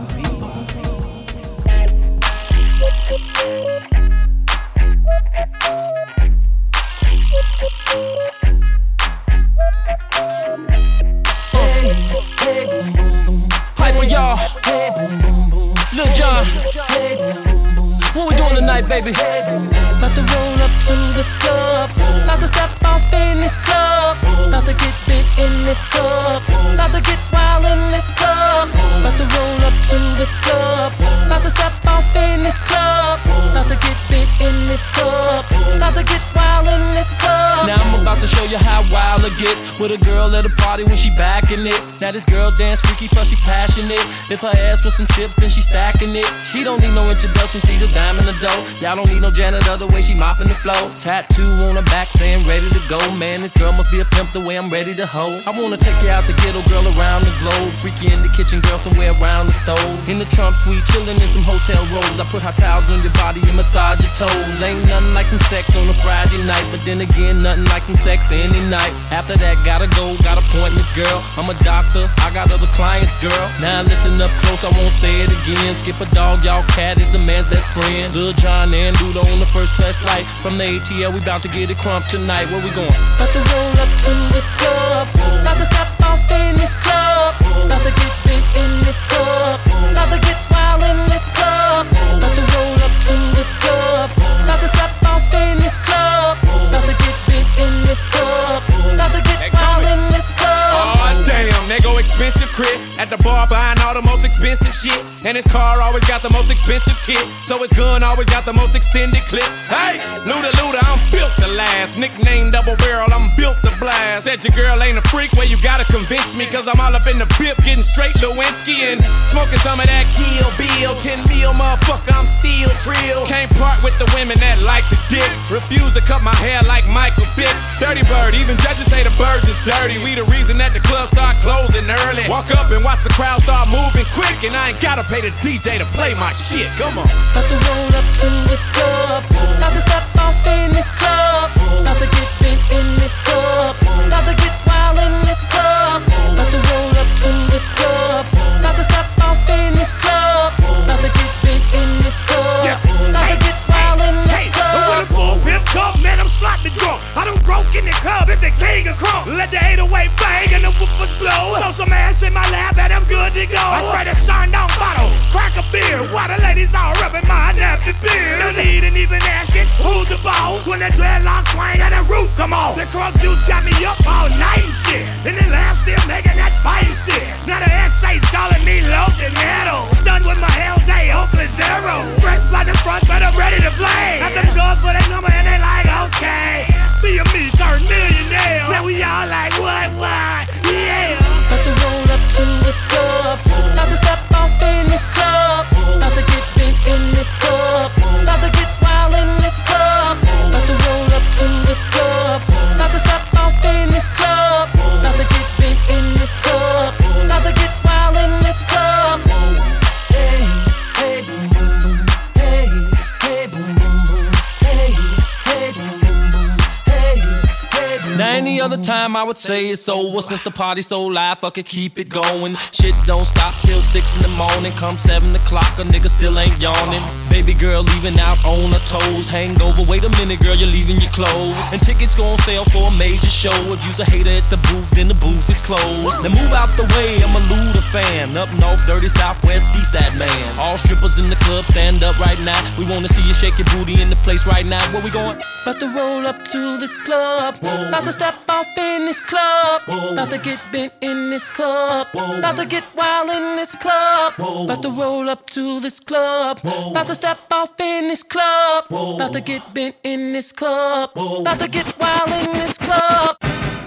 S15: Hyper y'all, Lil Jon, what we doing tonight, baby?
S9: About to roll up to this club, about to step off in this club, about to get big in this club, about to get wild in this club, about to roll up to this club, about to step off in this club, about to get big in this club, about to get wild in this club.
S15: Now I'm about to show you how wild it gets with a girl at a party when she backing it. Now this girl dance freaky plus she passionate. If her ass with some chips then she stacking it. She don't need no introduction, she's a dime in the dough. Y'all don't need no janitor the way she mopping the floor. Tattoo on her back saying ready to go. Man, this girl must be a pimp the way I'm ready to hoe. I wanna take you out the ghetto, girl, around the globe. Freak you in the kitchen, girl, somewhere around the stove. In the Trump suite, chillin' in some hotel robes. I put hot towels on your body and massage your toes. Ain't nothing like some sex on a Friday night, but then again, nothing like some sex any night. After that, gotta go, got appointments, girl. I'm a doctor, I got other clients, girl. Now listen up close, I won't say it again. Skip a dog, y'all cat is a man's best friend. Lil Jon and Ludo on the first class flight. From the A T L, we bout to get it crump tonight. Where we going?
S9: About to roll up to this club, about to step off in this club, about to get big in this club, about to get wild in this club, about to roll up to this club, about to step off in this club, about to get big in this club, about to get wild in this club.
S17: Oh damn, they go expensive Chris at the the bar buying all the most expensive shit. And his car always got the most expensive kit. So his gun always got the most extended clip. Hey, Luda Luda, I'm built to last. Nickname double barrel, I'm built to blast. Said your girl ain't a freak, well you gotta convince me. Cause I'm all up in the bip, getting straight Lewinsky and smoking some of that Kill Bill. Ten mil, motherfucker, I'm still trill. Can't part with the women that like the dick. Refuse to cut my hair like Michael Vick. Dirty bird, even judges say the birds is dirty. We the reason that the club start closing early. Walk up and watch the crowd start moving quick, and I ain't gotta pay the D J to play my shit. Come on.
S9: About to roll up to this club. About to step off in this club. About to get bent in this club. About to get wild in this club. About to roll up to this club. About to step off in this club. About to get bent in this club. About to get wild in this club.
S18: But when a bull pimp come, man, I'm slightly drunk. I done broke in the club, it's the king of crunk. Let the eight oh eight bang and the whoopers blow. Throw some ass in my lap and I'm good to go. I spray the shine down bottle, crack a beer. While the ladies all rubbing my napkin beer. No need and even asking who's the boss. When the dreadlocks swing and the roof come on. The crunk juice got me up all night and shit. And the laugh still making that fight shit. Now the S A's calling me low and metal. Stunned with my hell day, Oakland zero. Fresh by the front, but I'm ready to play. Got them girls for their number and they like, okay. Be a me, turn millionaire. Now we all like, what, what, yeah.
S9: About to roll up to this club. About to step off in this club. About to get bent in this club. About to get wild in this club. About to roll up to this club. About to step off in this club. About to get bent in this club. About to get wild in this club. Hey, hey, boom, boom, boom. Hey, hey, boom, boom, boom. Hey, hey, boom, boom, boom. Hey, hey, boom.
S15: Now any other time I would say it's over. Since the party's so live, fuck it, keep it going. Shit don't stop till six in the morning. Come seven o'clock, a nigga still ain't yawning. Baby girl leaving out on her toes. Hangover, wait a minute girl, you're leaving your clothes. And tickets gon' sell for a major show. If you's a hater at the booth, then the booth is closed. Now move out the way, I'm a Luda fan. Up north, dirty southwest, seaside man. All strippers in the club, stand up right now. We wanna see you shake your booty in the place right now. Where we going?
S9: About to roll up to this club. About to step off in this club. About to get bent in this club. About to get wild in this club. About to roll up to this club. About to step off in this club. About to get bent in this club. About to get wild in this club.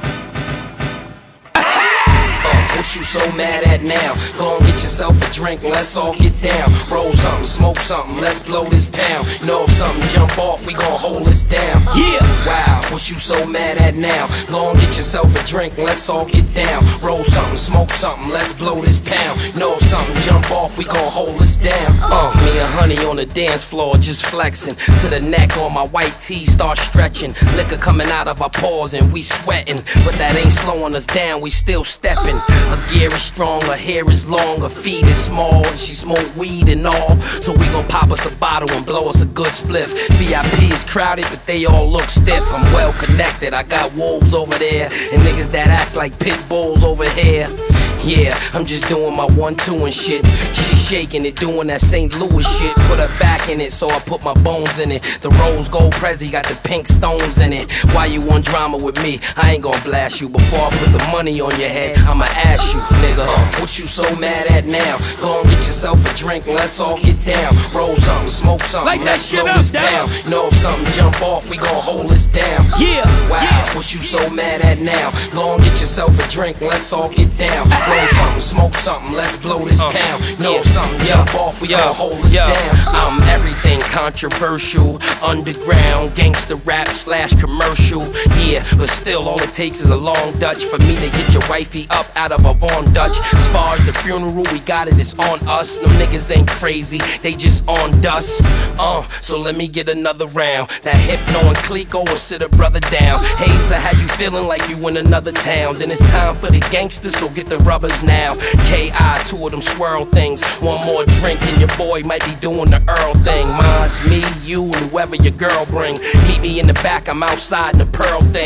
S16: What you so mad at now? Go and get yourself a drink, let's all get down. Roll something, smoke something, let's blow this pound. Know if something jump off, we gon' hold this down. Yeah! Wow, what you so mad at now? Go and get yourself a drink, let's all get down. Roll something, smoke something, let's blow this pound. Know if something jump off, we gon' hold this down. Uh, me and Honey on the dance floor, just flexing. To the neck on my white tee, start stretching. Liquor coming out of our pores and we sweating. But that ain't slowing us down, we still stepping. Her gear is strong, her hair is long, her feet is small, and she smoke weed and all. So we gon' pop us a bottle and blow us a good spliff. V I P is crowded, but they all look stiff. I'm well connected, I got wolves over there, and niggas that act like pit bulls over here. Yeah, I'm just doing my one two and shit. She shaking it, doing that Saint Louis shit. Put her back in it, so I put my bones in it. The rose gold Prezi got the pink stones in it. Why you want drama with me? I ain't gon' blast you. Before I put the money on your head, I'ma ask you, nigga, uh, what you so mad at now? Go and get yourself a drink, let's all get down. Roll something, smoke something,
S18: like
S16: let's
S18: slow
S16: this down. Know if something jump off, we gon' hold this down. Yeah, wow, yeah. What you so mad at now? Go and get yourself a drink, let's all get down. Roll something, smoke something, let's blow this uh, pound. Know yeah. if something jump yeah. off, we yeah. gon' hold this yeah. down. I'm everything controversial, underground, gangster rap slash commercial. Yeah, but still all it takes is a long Dutch for me to get your wifey up out of a Von Dutch. As far as the funeral, we got it, it's on us. Them niggas ain't crazy, they just on dust. Uh, so let me get another round. That Hypno and Clico will sit a brother down. Hazer, how you feeling like you in another town? Then it's time for the gangsters, so get the rubbers now. K I, two of them swirl things. One more drink and your boy might be doing the Earl thing. Mine's me, you, and whoever your girl bring. Meet me in the back, I'm outside in the Pearl thing.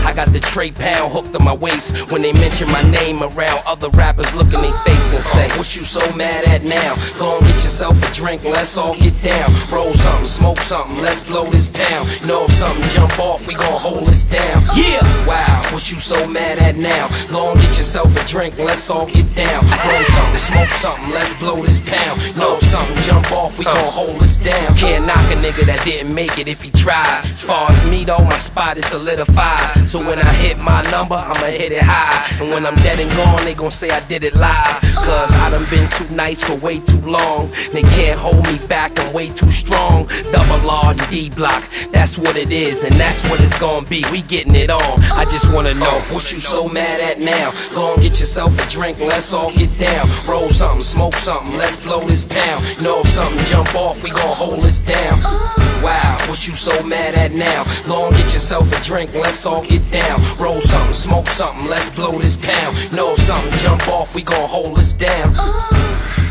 S8: I got the Trey Pound hooked on my waist. When they mention my name around, other rappers look in their face and say, what you so mad at now? Go and get yourself a drink, let's all get down. Roll something, smoke something, let's blow this pound. You know if something jump off, we gon' hold this down. Yeah! Wow, what you so mad at now? Go and get yourself a drink, let's all get down. Roll something, smoke something, let's blow this pound. You know if something jump off, we gon' hold this down. Can't knock a nigga that didn't make it if he tried. As far as me though, my spot is solidified. So when I hit my number, I'ma hit it high. And when I'm dead and gone, they gon' say I did it live. Cause I done been too nice for way too long. They can't hold me back, I'm way too strong. Double R and D block, that's what it is, and that's what it's gon' be. We getting it on. I just wanna know what you so mad at now. Go and get yourself a drink, let's all get down. Roll something, smoke something, let's blow this pound. You know if something jump off, we gon' hold this down. Wow, what you so mad at now? Go and get yourself a drink, let's all get down. Roll something, smoke something, let's blow this pound. You know if something jump off, we gon' hold this down.